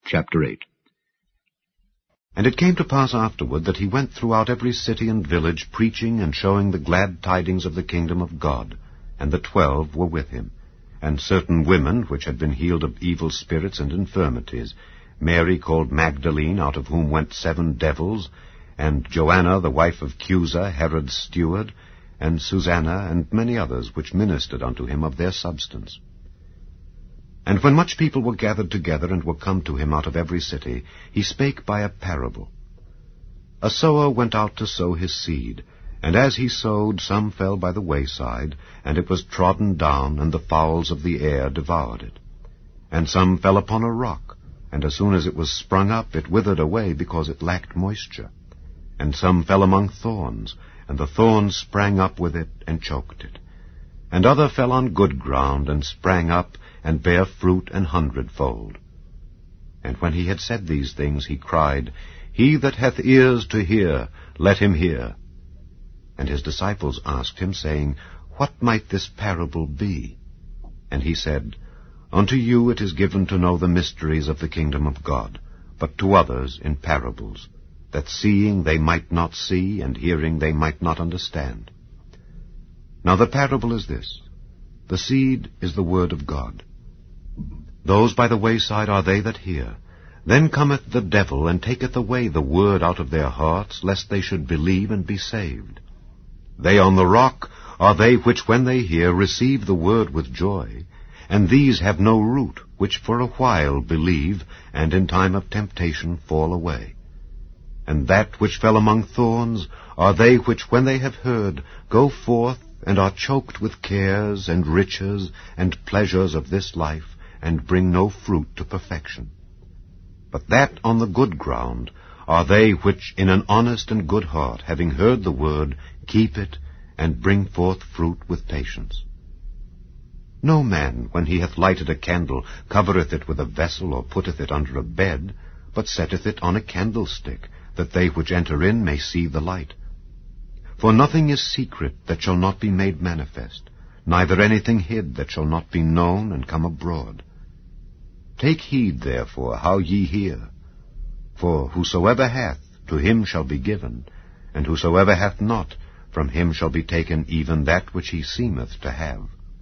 Chapter 8. And it came to pass afterward that he went throughout every city and village, preaching and showing the glad tidings of the kingdom of God. And the 12 were with him, and certain women which had been healed of evil spirits and infirmities, Mary called Magdalene, out of whom went 7 devils, and Joanna the wife of Chuza, Herod's steward, and Susanna, and many others, which ministered unto him of their substance. And when much people were gathered together, and were come to him out of every city, he spake by a parable. A sower went out to sow his seed, and as he sowed, some fell by the wayside, and it was trodden down, and the fowls of the air devoured it. And some fell upon a rock, and as soon as it was sprung up, it withered away, because it lacked moisture. And some fell among thorns, and the thorns sprang up with it, and choked it. And other fell on good ground, and sprang up, and bare fruit 100-fold. And when he had said these things, he cried, He that hath ears to hear, let him hear. And his disciples asked him, saying, What might this parable be? And he said, Unto you it is given to know the mysteries of the kingdom of God, but to others in parables, that seeing they might not see, and hearing they might not understand. Now the parable is this. The seed is the word of God. Those by the wayside are they that hear. Then cometh the devil, and taketh away the word out of their hearts, lest they should believe and be saved. They on the rock are they which, when they hear, receive the word with joy. And these have no root, which for a while believe, and in time of temptation fall away. And that which fell among thorns are they which, when they have heard, go forth, and are choked with cares, and riches, and pleasures of this life, and bring no fruit to perfection. But that on the good ground are they which in an honest and good heart, having heard the word, keep it, and bring forth fruit with patience. No man, when he hath lighted a candle, covereth it with a vessel, or putteth it under a bed, but setteth it on a candlestick, that they which enter in may see the light. For nothing is secret that shall not be made manifest, neither anything hid that shall not be known and come abroad. Take heed, therefore, how ye hear. For whosoever hath, to him shall be given, and whosoever hath not, from him shall be taken even that which he seemeth to have.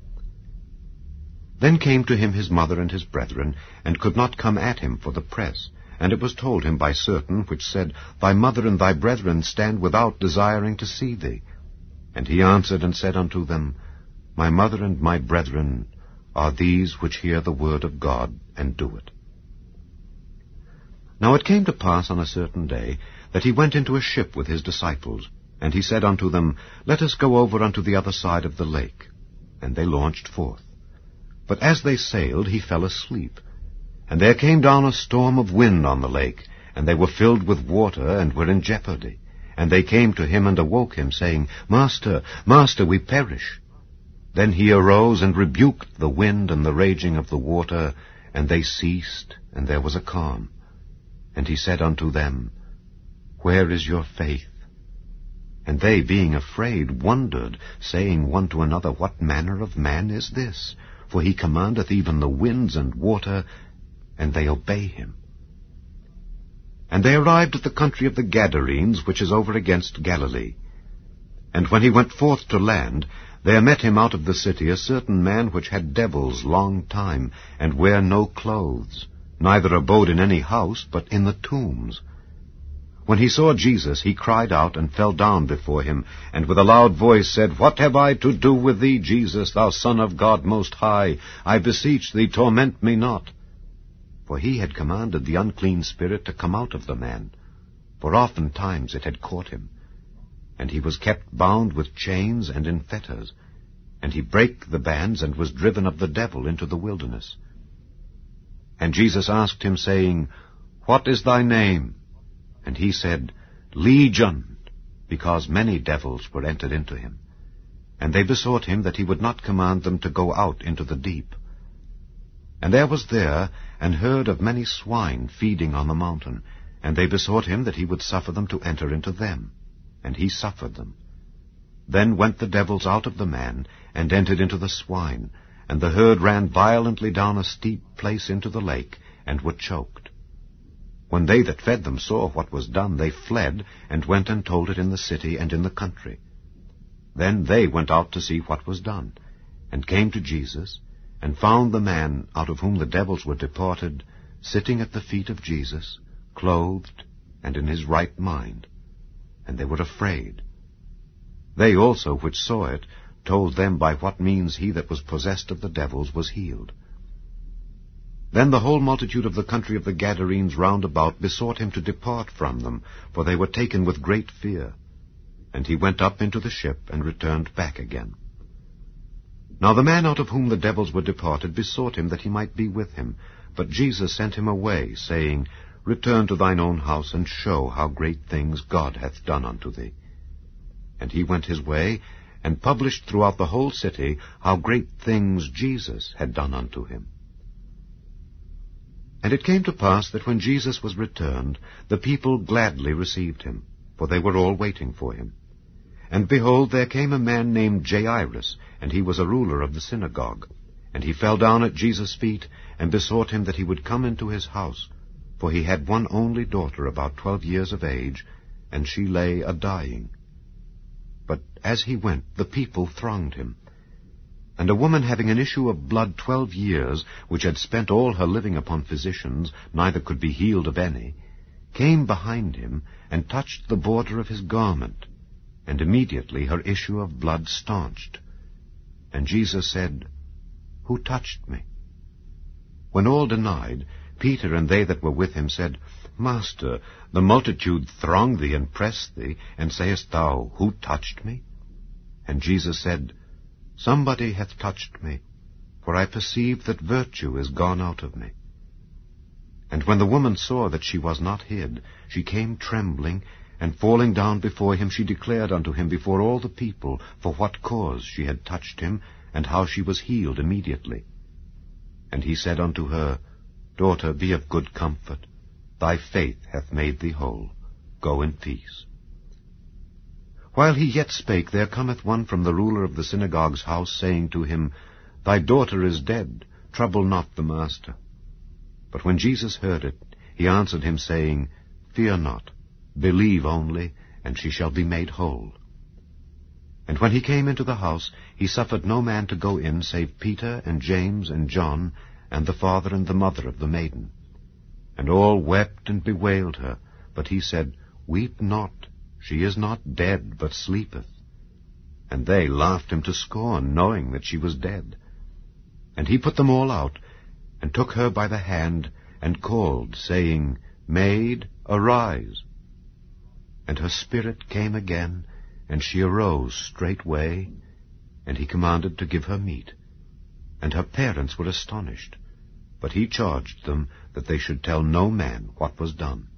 Then came to him his mother and his brethren, and could not come at him for the press. And it was told him by certain, which said, Thy mother and thy brethren stand without, desiring to see thee. And he answered and said unto them, My mother and my brethren are these which hear the word of God, and do it. Now it came to pass on a certain day, that he went into a ship with his disciples. And he said unto them, Let us go over unto the other side of the lake. And they launched forth. But as they sailed, he fell asleep. And there came down a storm of wind on the lake, and they were filled with water, and were in jeopardy. And they came to him, and awoke him, saying, Master, Master, we perish. Then he arose, and rebuked the wind and the raging of the water, and they ceased, and there was a calm. And he said unto them, Where is your faith? And they, being afraid, wondered, saying one to another, What manner of man is this? For he commandeth even the winds and water, and they obey him. And they arrived at the country of the Gadarenes, which is over against Galilee. And when he went forth to land, there met him out of the city a certain man which had devils long time, and wear no clothes, neither abode in any house, but in the tombs. When he saw Jesus, he cried out, and fell down before him, and with a loud voice said, What have I to do with thee, Jesus, thou Son of God most high? I beseech thee, torment me not. For he had commanded the unclean spirit to come out of the man, for oftentimes it had caught him. And he was kept bound with chains and in fetters. And he brake the bands, and was driven of the devil into the wilderness. And Jesus asked him, saying, What is thy name? And he said, Legion, because many devils were entered into him. And they besought him that he would not command them to go out into the deep. And there was there an herd of many swine feeding on the mountain, and they besought him that he would suffer them to enter into them. And he suffered them. Then went the devils out of the man, and entered into the swine, and the herd ran violently down a steep place into the lake, and were choked. When they that fed them saw what was done, they fled, and went and told it in the city and in the country. Then they went out to see what was done, and came to Jesus, and found the man out of whom the devils were departed, sitting at the feet of Jesus, clothed, and in his right mind. And they were afraid. They also which saw it told them by what means he that was possessed of the devils was healed. Then the whole multitude of the country of the Gadarenes round about besought him to depart from them, for they were taken with great fear. And he went up into the ship, and returned back again. Now the man out of whom the devils were departed besought him that he might be with him. But Jesus sent him away, saying, Return to thine own house, and show how great things God hath done unto thee. And he went his way, and published throughout the whole city how great things Jesus had done unto him. And it came to pass that when Jesus was returned, the people gladly received him, for they were all waiting for him. And behold, there came a man named Jairus, and he was a ruler of the synagogue. And he fell down at Jesus' feet, and besought him that he would come into his house. For he had one only daughter, about 12 years of age, and she lay a-dying. But as he went, the people thronged him. And a woman having an issue of blood 12 years, which had spent all her living upon physicians, neither could be healed of any, came behind him, and touched the border of his garment. And immediately her issue of blood staunched. And Jesus said, Who touched me? When all denied, Peter and they that were with him said, Master, the multitude throng thee and press thee, and sayest thou, Who touched me? And Jesus said, Somebody hath touched me, for I perceive that virtue is gone out of me. And when the woman saw that she was not hid, she came trembling, and falling down before him, she declared unto him before all the people for what cause she had touched him, and how she was healed immediately. And he said unto her, Daughter, be of good comfort. Thy faith hath made thee whole. Go in peace. While he yet spake, there cometh one from the ruler of the synagogue's house, saying to him, Thy daughter is dead. Trouble not the master. But when Jesus heard it, he answered him, saying, Fear not. Believe only, and she shall be made whole. And when he came into the house, he suffered no man to go in, save Peter and James and John, and the father and the mother of the maiden. And all wept and bewailed her. But he said, Weep not. She is not dead, but sleepeth. And they laughed him to scorn, knowing that she was dead. And he put them all out, and took her by the hand, and called, saying, Maid, arise. And her spirit came again, and she arose straightway, and he commanded to give her meat. And her parents were astonished. But he charged them that they should tell no man what was done.